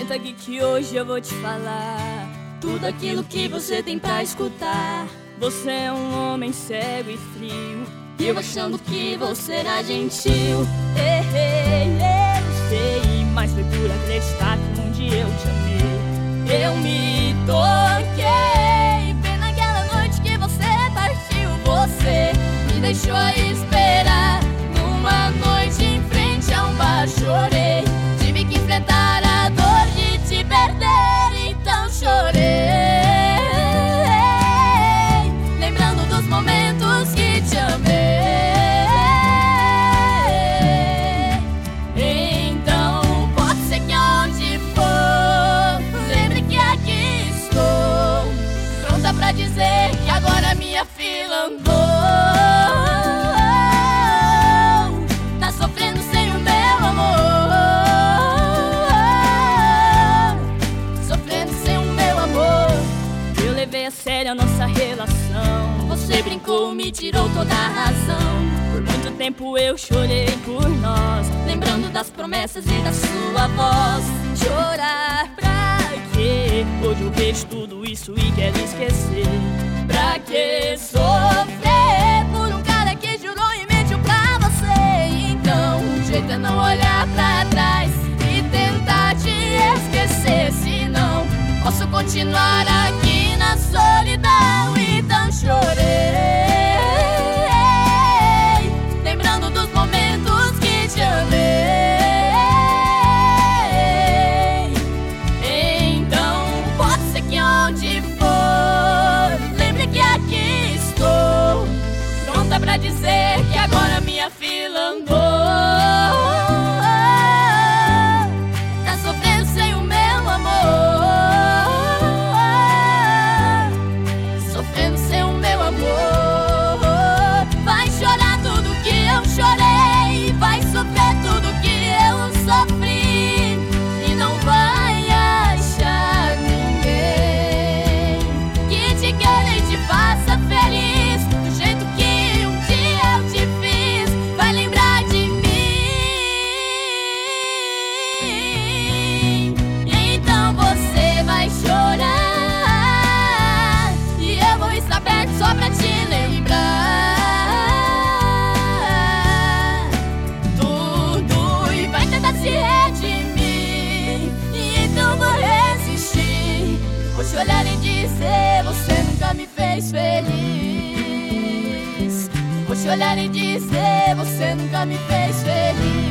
Senta aqui que hoje eu vou te falar tudo aquilo que você tem pra escutar. Você é um homem cego e frio, e eu achando que você era gentil. Eu sei, mas foi por acreditar que um dia eu te amei. Eu me toquei bem naquela noite que você partiu. Você me deixou esperar numa noite em frente a um bar. Chorei, tive que enfrentar a dor de te perder, então chorei, lembrando dos momentos que te amei. Então pode ser que onde for, lembre que aqui estou, pronta pra dizer que agora minha fila andou. Tá sofrendo sem o meu amor, sofrendo sem o meu amor. Eu levei a sério a nossa relação, você brincou, me tirou toda a razão. Por muito tempo eu chorei por nós, lembrando das promessas e da sua voz. Chorar pra quê? Hoje eu vejo tudo isso e quero esquecer. Pra que sofrer por um cara que jurou e mentiu pra você? Então o jeito é não olhar pra trás e tentar te esquecer, senão posso continuar aqui na solidão. Então chorei, lembrando dos momentos que te amei. Então pode ser que onde for, lembre que aqui estou, pronta pra dizer que agora minha fila andou. Tá sofrendo sem o meu amor, sofrendo sem o meu amor. Vai chorar tudo que eu chorei, vai sofrer tudo que eu sofri, e não vai achar ninguém que te queira e te faça feliz do jeito que um dia eu te fiz. Vai lembrar de mim, então você vai chorar e eu vou estar perto só pra te lembrar tudo, e vai tentar se redimir. E então vou resistir, vou te olhar e dizer: você nunca me fez feliz. Vou te olhar e dizer: você nunca me fez feliz.